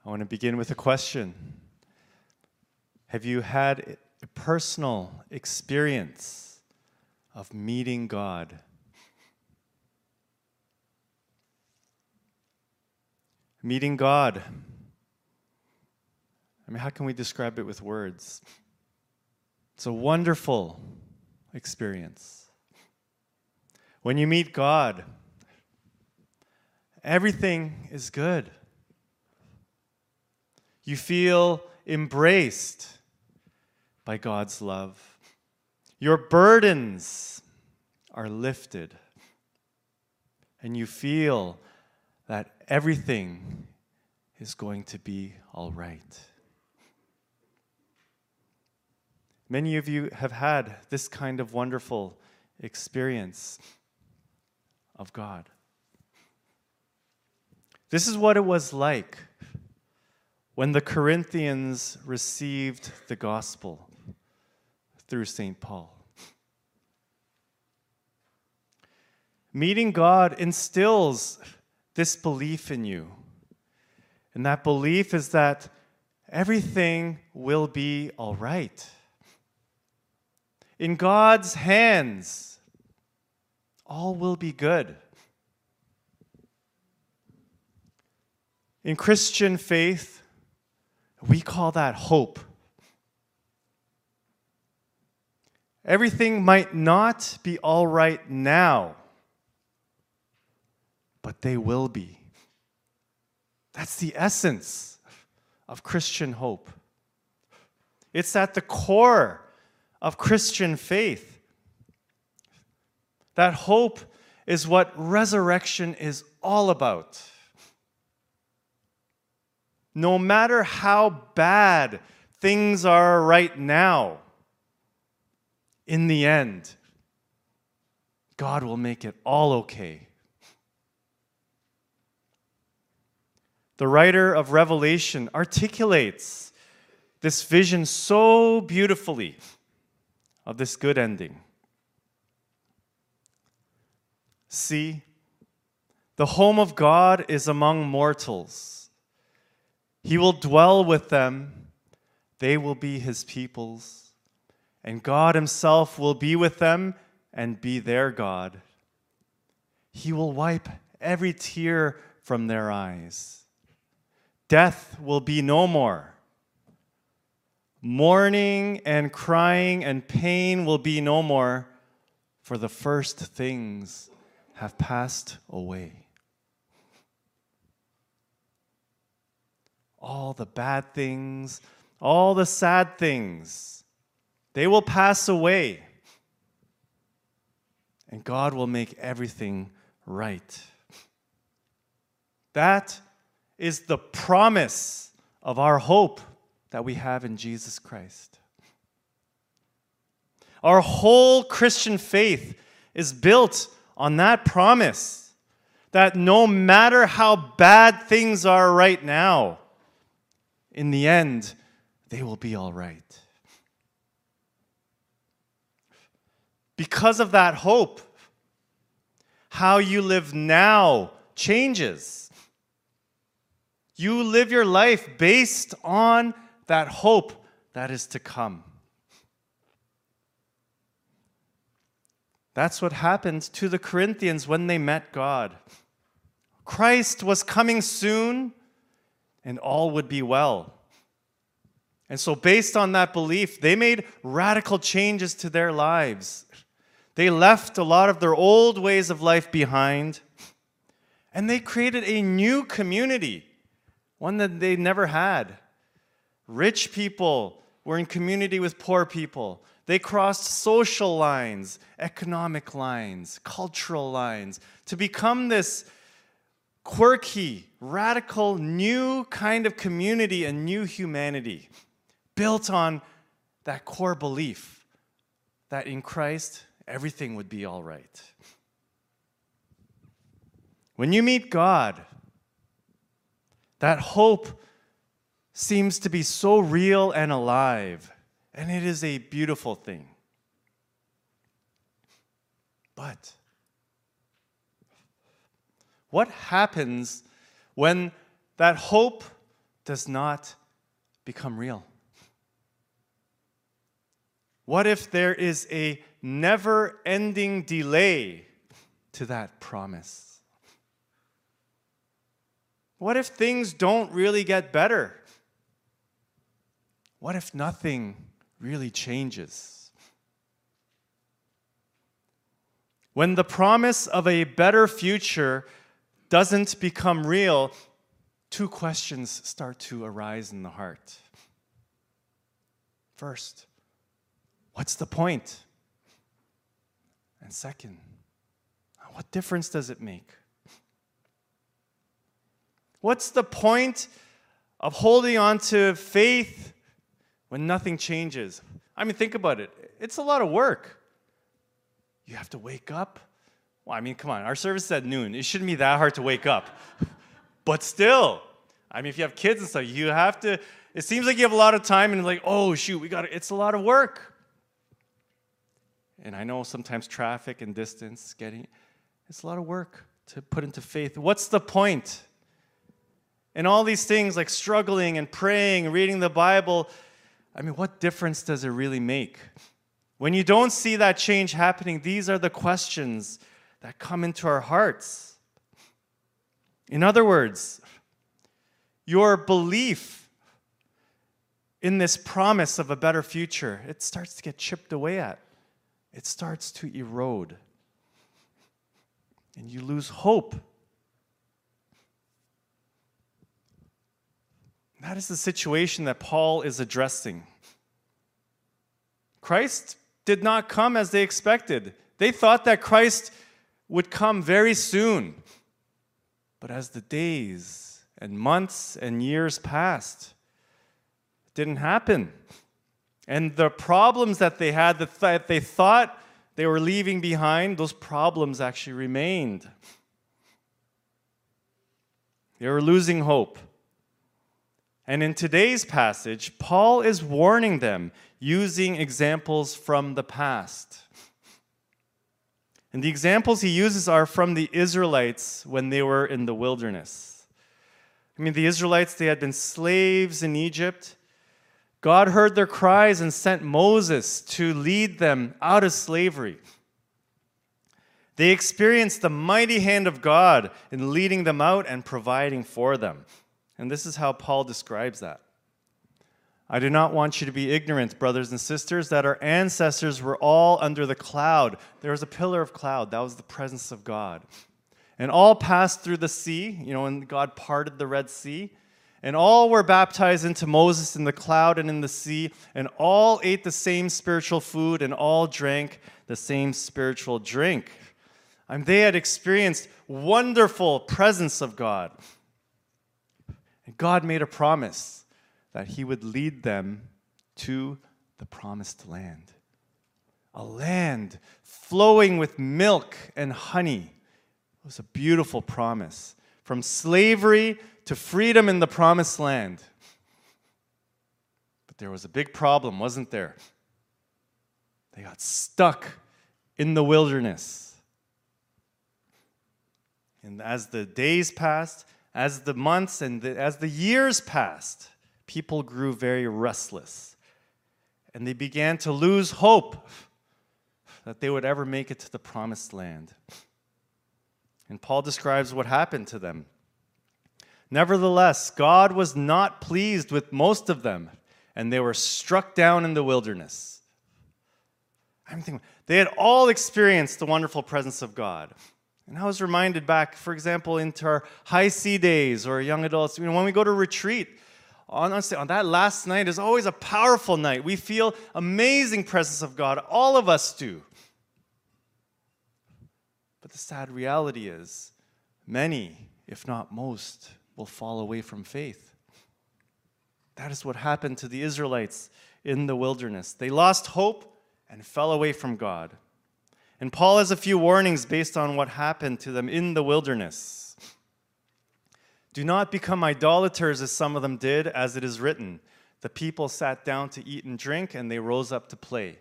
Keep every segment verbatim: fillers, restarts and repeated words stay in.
I want to begin with a question. Have you had a personal experience of meeting God? Meeting God. I mean, how can we describe it with words? It's a wonderful experience. When you meet God, everything is good. You feel embraced by God's love. Your burdens are lifted. And you feel that everything is going to be all right. Many of you have had this kind of wonderful experience of God. This is what it was like when the Corinthians received the gospel through Saint Paul. Meeting God instills this belief in you. And that belief is that everything will be all right. In God's hands, all will be good. In Christian faith, we call that hope. Everything might not be all right now, but they will be. That's the essence of Christian hope. It's at the core of Christian faith. That hope is what resurrection is all about. No matter how bad things are right now, in the end, God will make it all okay. The writer of Revelation articulates this vision so beautifully of this good ending. See, the home of God is among mortals. He will dwell with them. They will be his peoples. And God himself will be with them and be their God. He will wipe every tear from their eyes. Death will be no more. Mourning and crying and pain will be no more, for the first things have passed away. All the bad things, all the sad things, they will pass away. And God will make everything right. That is the promise of our hope that we have in Jesus Christ. Our whole Christian faith is built on that promise that no matter how bad things are right now, in the end, they will be all right. Because of that hope, how you live now changes. You live your life based on that hope that is to come. That's what happened to the Corinthians when they met God. Christ was coming soon, and all would be well. And so based on that belief, they made radical changes to their lives. They left a lot of their old ways of life behind, and they created a new community, one that they never had. Rich people were in community with poor people. They crossed social lines, economic lines, cultural lines, to become this quirky, radical, new kind of community and new humanity built on that core belief that in Christ, everything would be all right. When you meet God, that hope seems to be so real and alive, and it is a beautiful thing. But what happens when that hope does not become real? What if there is a never-ending delay to that promise? What if things don't really get better? What if nothing really changes? When the promise of a better future doesn't become real, two questions start to arise in the heart. First, what's the point? And second, what difference does it make? What's the point of holding on to faith when nothing changes? I mean, think about it. It's a lot of work. You have to wake up. Well, I mean, come on. Our service is at noon. It shouldn't be that hard to wake up. But still, I mean, if you have kids and stuff, you have to, it seems like you have a lot of time and it's like, oh, shoot, we got it. It's a lot of work. And I know sometimes traffic and distance getting, it's a lot of work to put into faith. What's the point? And all these things like struggling and praying, reading the Bible, I mean, what difference does it really make? When you don't see that change happening, these are the questions that come into our hearts. In other words, your belief in this promise of a better future, it starts to get chipped away at. It starts to erode. And you lose hope. That is the situation that Paul is addressing. Christ did not come as they expected. They thought that Christ would come very soon. But as the days and months and years passed, it didn't happen. And the problems that they had, that they thought they were leaving behind, those problems actually remained. They were losing hope. And in today's passage, Paul is warning them using examples from the past. And the examples he uses are from the Israelites when they were in the wilderness. I mean, the Israelites, they had been slaves in Egypt. God heard their cries and sent Moses to lead them out of slavery. They experienced the mighty hand of God in leading them out and providing for them. And this is how Paul describes that. I do not want you to be ignorant, brothers and sisters, that our ancestors were all under the cloud. There was a pillar of cloud. That was the presence of God. And all passed through the sea, you know, when God parted the Red Sea. And all were baptized into Moses in the cloud and in the sea. And all ate the same spiritual food and all drank the same spiritual drink. And they had experienced wonderful presence of God. And God made a promise that he would lead them to the promised land. A land flowing with milk and honey. It was a beautiful promise. From slavery to freedom in the promised land. But there was a big problem, wasn't there? They got stuck in the wilderness. And as the days passed, as the months and the, as the years passed, people grew very restless. And they began to lose hope that they would ever make it to the promised land. And Paul describes what happened to them. Nevertheless, God was not pleased with most of them, and they were struck down in the wilderness. I'm thinking, they had all experienced the wonderful presence of God. And I was reminded back, for example, into our high C days or young adults, you know, when we go to retreat, on, on that last night is always a powerful night. We feel amazing presence of God. All of us do. But the sad reality is, many, if not most, will fall away from faith. That is what happened to the Israelites in the wilderness. They lost hope and fell away from God. And Paul has a few warnings based on what happened to them in the wilderness. Do not become idolaters as some of them did, as it is written. The people sat down to eat and drink, and they rose up to play.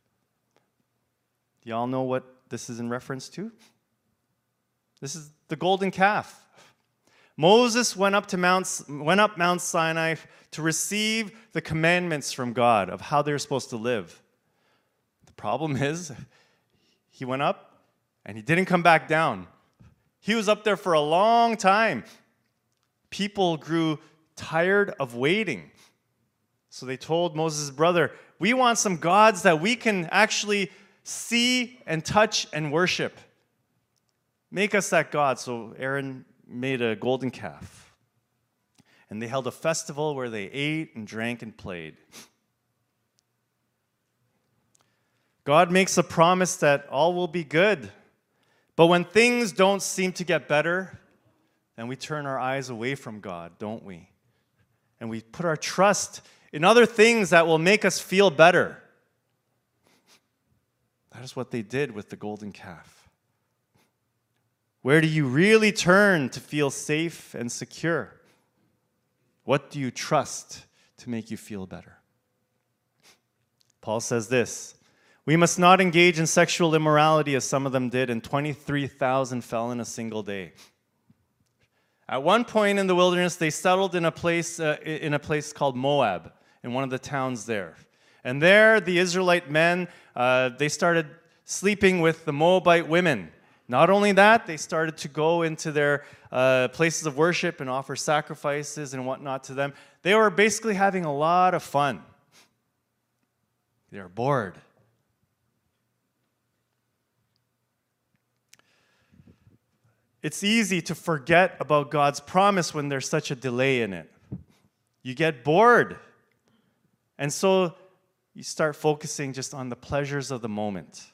Do y'all know what this is in reference to? This is the golden calf. Moses went up to Mount, went up Mount Sinai to receive the commandments from God of how they're supposed to live. The problem is, he went up and he didn't come back down. He was up there for a long time. People grew tired of waiting. So they told Moses' brother, we want some gods that we can actually see and touch and worship. Make us that God. So Aaron made a golden calf. And they held a festival where they ate and drank and played. God makes a promise that all will be good. But when things don't seem to get better, then we turn our eyes away from God, don't we? And we put our trust in other things that will make us feel better. That is what they did with the golden calf. Where do you really turn to feel safe and secure? What do you trust to make you feel better? Paul says this, we must not engage in sexual immorality as some of them did, and twenty-three thousand fell in a single day. At one point in the wilderness, they settled in a place uh, in a place called Moab, in one of the towns there. And there, the Israelite men, uh, they started sleeping with the Moabite women. Not only that, they started to go into their uh, places of worship and offer sacrifices and whatnot to them. They were basically having a lot of fun. They were bored. It's easy to forget about God's promise when there's such a delay in it. You get bored. And so you start focusing just on the pleasures of the moment.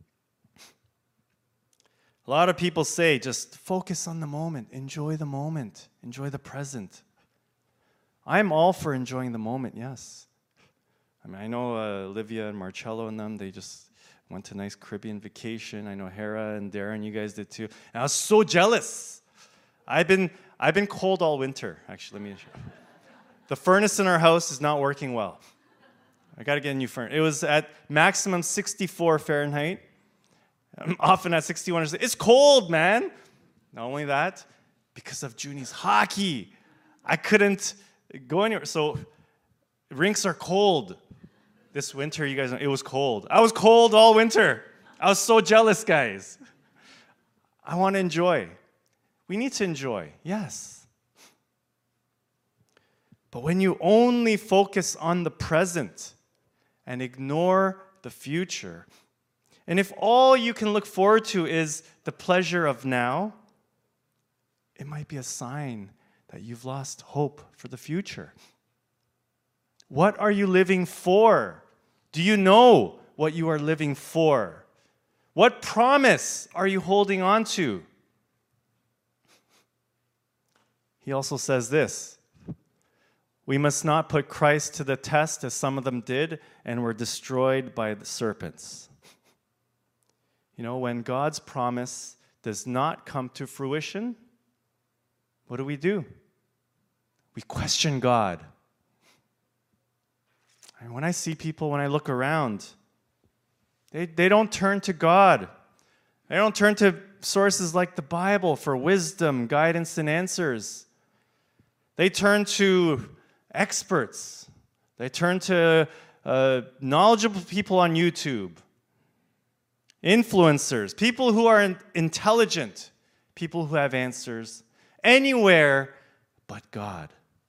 A lot of people say, just focus on the moment, enjoy the moment, enjoy the present. I'm all for enjoying the moment, yes. I mean, I know uh, Olivia and Marcello and them, they just went to a nice Caribbean vacation. I know Hera and Darren, you guys did too. And I was so jealous. I've been I've been cold all winter, actually. Let me show you. The furnace in our house is not working well. I got to get a new furnace. It was at maximum sixty-four Fahrenheit. I'm often at sixty-one. It's cold, man. Not only that, because of Junie's hockey, I couldn't go anywhere. So rinks are cold. This winter, you guys know, it was cold. I was cold all winter. I was so jealous, guys. I want to enjoy. We need to enjoy, yes. But when you only focus on the present and ignore the future, and if all you can look forward to is the pleasure of now, it might be a sign that you've lost hope for the future. What are you living for? Do you know what you are living for? What promise are you holding on to? He also says this, we must not put Christ to the test as some of them did and were destroyed by the serpents. You know, when God's promise does not come to fruition, what do we do? We question God. And when I see people, when I look around, they, they don't turn to God. They don't turn to sources like the Bible for wisdom, guidance, and answers. They turn to experts. They turn to uh, knowledgeable people on YouTube, influencers, people who are in- intelligent, people who have answers anywhere but God.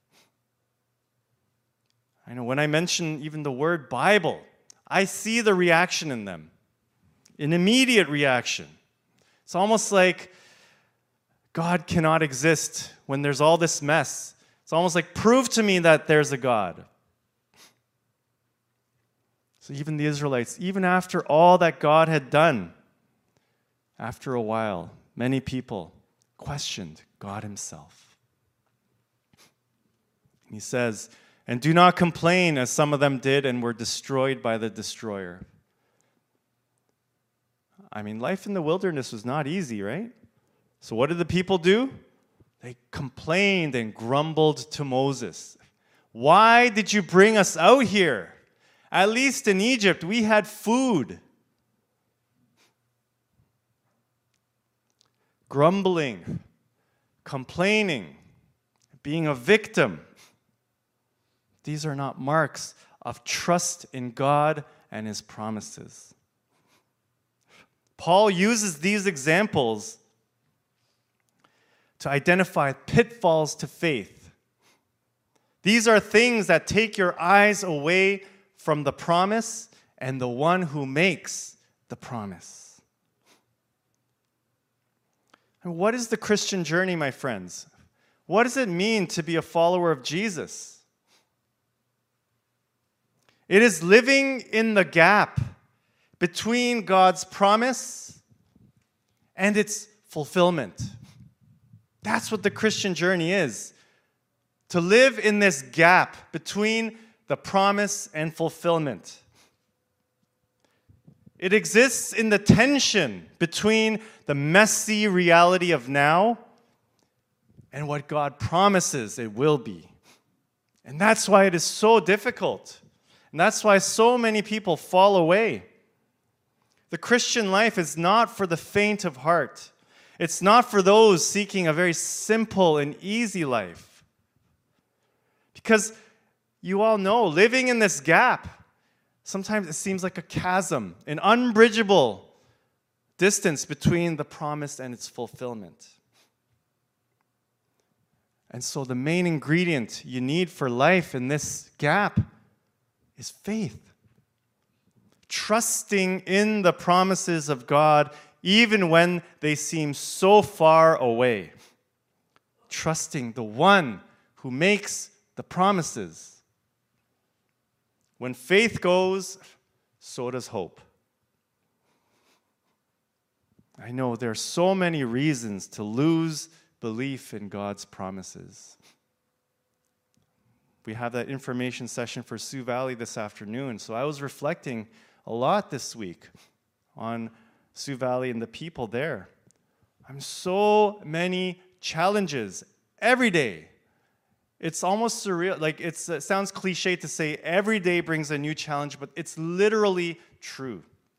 I know when I mention even the word Bible, I see the reaction in them, an immediate reaction. It's almost like God cannot exist when there's all this mess. It's almost like, prove to me that there's a God. So even the Israelites, even after all that God had done, after a while, many people questioned God himself. He says, and do not complain as some of them did and were destroyed by the destroyer. I mean, life in the wilderness was not easy, right? So what did the people do? They complained and grumbled to Moses. Why did you bring us out here? At least in Egypt, we had food. Grumbling, complaining, being a victim. These are not marks of trust in God and His promises. Paul uses these examples to identify pitfalls to faith. These are things that take your eyes away from the promise and the one who makes the promise. And what is the Christian journey, my friends? What does it mean to be a follower of Jesus? It is living in the gap between God's promise and its fulfillment. That's what the Christian journey is. To live in this gap between the promise and fulfillment. It exists in the tension between the messy reality of now and what God promises it will be. And that's why it is so difficult. And that's why so many people fall away. The Christian life is not for the faint of heart. It's not for those seeking a very simple and easy life. Because you all know, living in this gap, sometimes it seems like a chasm, an unbridgeable distance between the promise and its fulfillment. And so the main ingredient you need for life in this gap is faith. Trusting in the promises of God even when they seem so far away. Trusting the one who makes the promises. When faith goes, so does hope. I know there are so many reasons to lose belief in God's promises. We have that information session for Sioux Valley this afternoon, so I was reflecting a lot this week on Sioux Valley and the people there. I'm so many challenges every day. It's almost surreal. Like it's, it sounds cliche to say every day brings a new challenge, but it's literally true.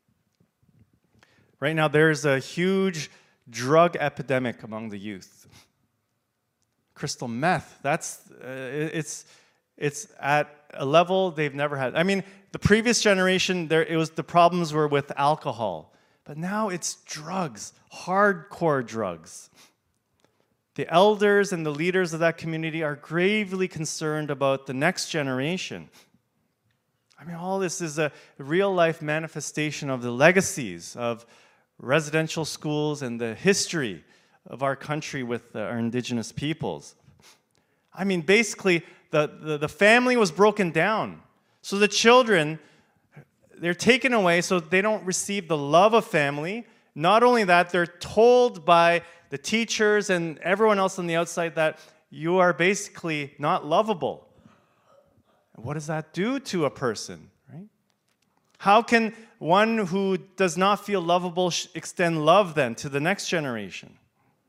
Right now, there's a huge drug epidemic among the youth. Crystal meth, that's, uh, it's, it's at a level they've never had. I mean, the previous generation, there it was the problems were with alcohol. But now it's drugs, hardcore drugs. The elders and the leaders of that community are gravely concerned about the next generation. I mean, all this is a real-life manifestation of the legacies of residential schools and the history of our country with our indigenous peoples. I mean, basically, the, the, the family was broken down. So the children, they're taken away so they don't receive the love of family. Not only that, they're told by the teachers and everyone else on the outside that you are basically not lovable. What does that do to a person, right? How can one who does not feel lovable extend love then to the next generation?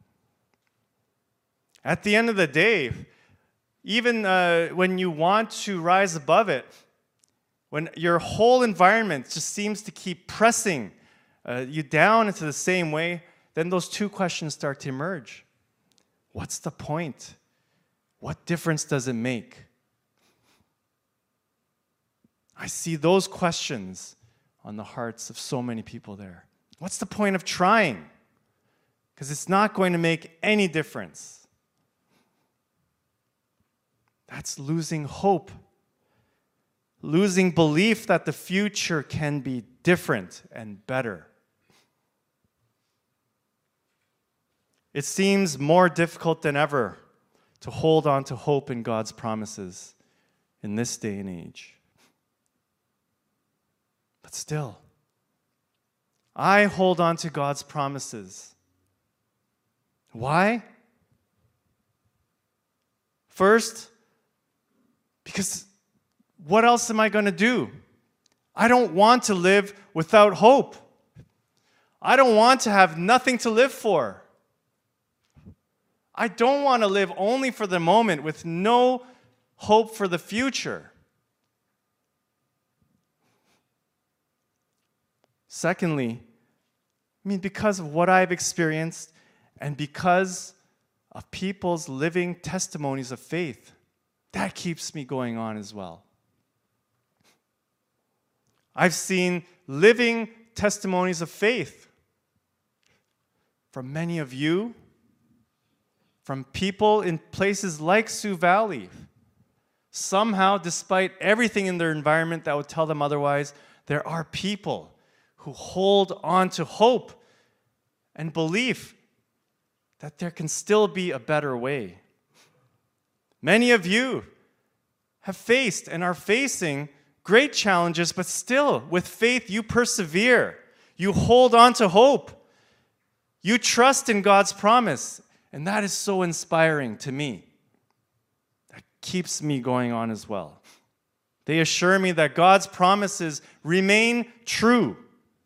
At the end of the day, even uh, when you want to rise above it, when your whole environment just seems to keep pressing uh, you down into the same way, then those two questions start to emerge. What's the point? What difference does it make? I see those questions on the hearts of so many people there. What's the point of trying? Because it's not going to make any difference. That's losing hope. Losing belief that the future can be different and better. It seems more difficult than ever to hold on to hope in God's promises in this day and age. But still, I hold on to God's promises. Why? First, because what else am I going to do? I don't want to live without hope. I don't want to have nothing to live for. I don't want to live only for the moment with no hope for the future. Secondly, I mean, because of what I've experienced and because of people's living testimonies of faith. That keeps me going on as well. I've seen living testimonies of faith from many of you, from people in places like Sioux Valley. Somehow, despite everything in their environment that would tell them otherwise, there are people who hold on to hope and belief that there can still be a better way. Many of you have faced and are facing great challenges, but still, with faith, you persevere. You hold on to hope. You trust in God's promise. And that is so inspiring to me. That keeps me going on as well. They assure me that God's promises remain true.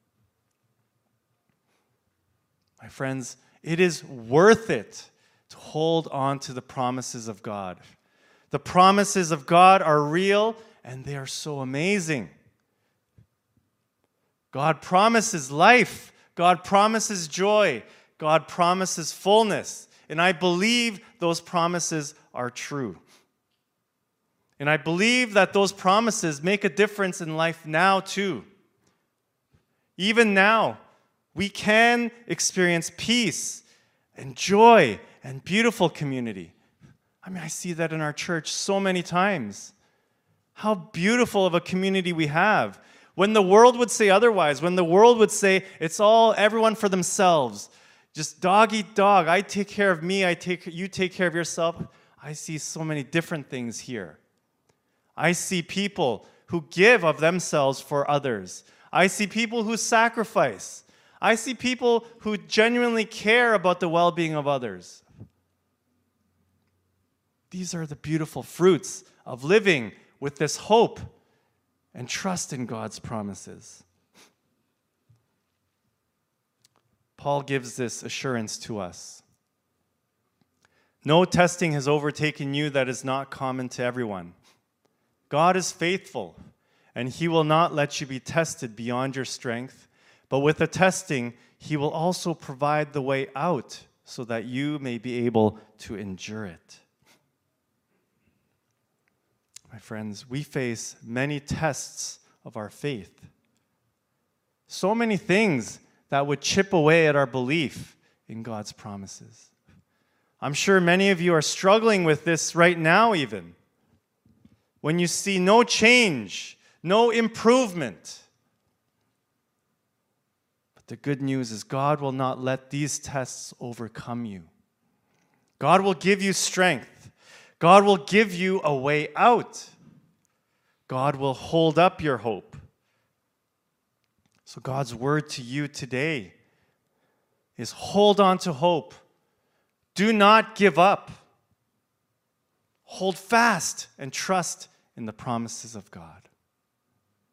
My friends, it is worth it to hold on to the promises of God. The promises of God are real, and they are so amazing. God promises life. God promises joy. God promises fullness. And I believe those promises are true. And I believe that those promises make a difference in life now too. Even now, we can experience peace and joy and beautiful community. I mean, I see that in our church so many times. How beautiful of a community we have. When the world would say otherwise, when the world would say it's all everyone for themselves, just dog eat dog, I take care of me, I take you take care of yourself. I see so many different things here. I see people who give of themselves for others. I see people who sacrifice. I see people who genuinely care about the well-being of others. These are the beautiful fruits of living with this hope and trust in God's promises. Paul gives this assurance to us. No testing has overtaken you that is not common to everyone. God is faithful, and he will not let you be tested beyond your strength, but with the testing, he will also provide the way out so that you may be able to endure it. My friends, we face many tests of our faith. So many things that would chip away at our belief in God's promises. I'm sure many of you are struggling with this right now even. When you see no change, no improvement. But the good news is God will not let these tests overcome you. God will give you strength. God will give you a way out. God will hold up your hope. So God's word to you today is hold on to hope. Do not give up. Hold fast and trust in the promises of God.